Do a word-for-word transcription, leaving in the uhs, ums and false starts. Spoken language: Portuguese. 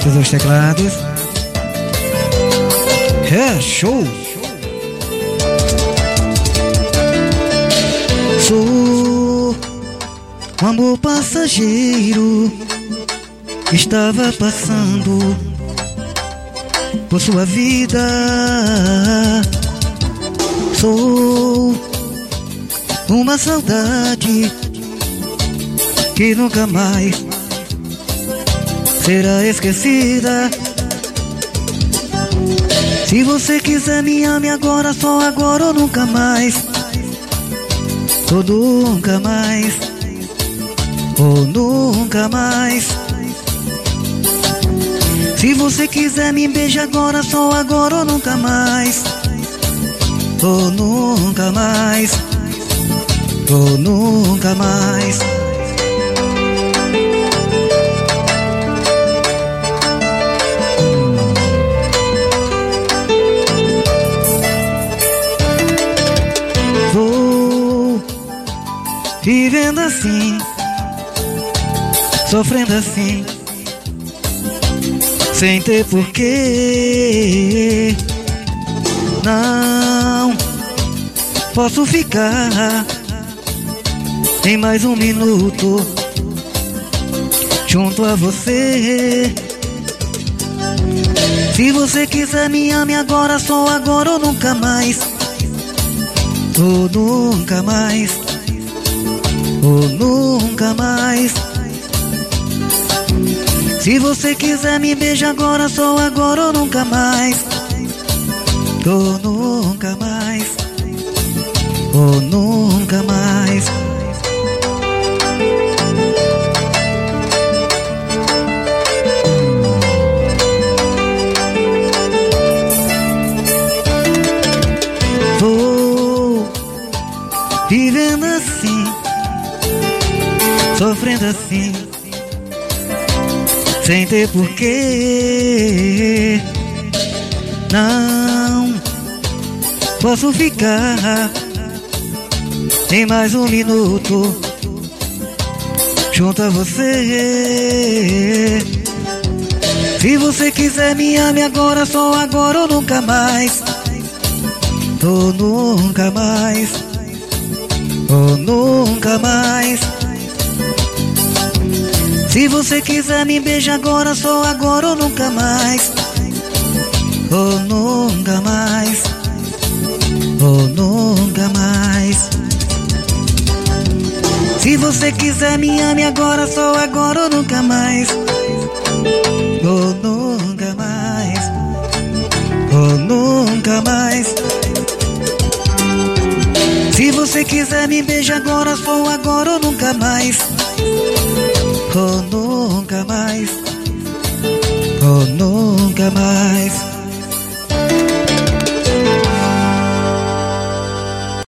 Esses dois teclados. É show. Sou um amor passageiro que estava passando por sua vida. Sou uma saudade que nunca mais será esquecida. Se você quiser me ame agora, só agora ou nunca mais, ou nunca mais, ou nunca mais. Se você quiser me beija agora, só agora ou nunca mais, ou nunca mais, ou nunca mais. Vou vivendo assim, sofrendo assim, sem ter porquê. Não posso ficar em mais um minuto junto a você. Se você quiser me ame agora, só agora ou nunca mais, ou nunca mais, ou nunca mais. Se você quiser me beija agora, só agora ou nunca mais, ou nunca mais, ou nunca mais. Vou vivendo assim, sofrendo assim, sem ter porquê. Não posso ficar em mais um minuto junto a você. Se você quiser me ame agora, só agora ou nunca mais, ou nunca mais, ou nunca mais. Se você quiser me beija agora, só agora ou nunca mais, ou nunca mais, ou nunca mais. Se você quiser me ame agora, só agora ou nunca mais, ou nunca mais, ou nunca mais. Se você quiser me beija agora, só agora ou nunca mais, ou nunca mais, ou nunca mais.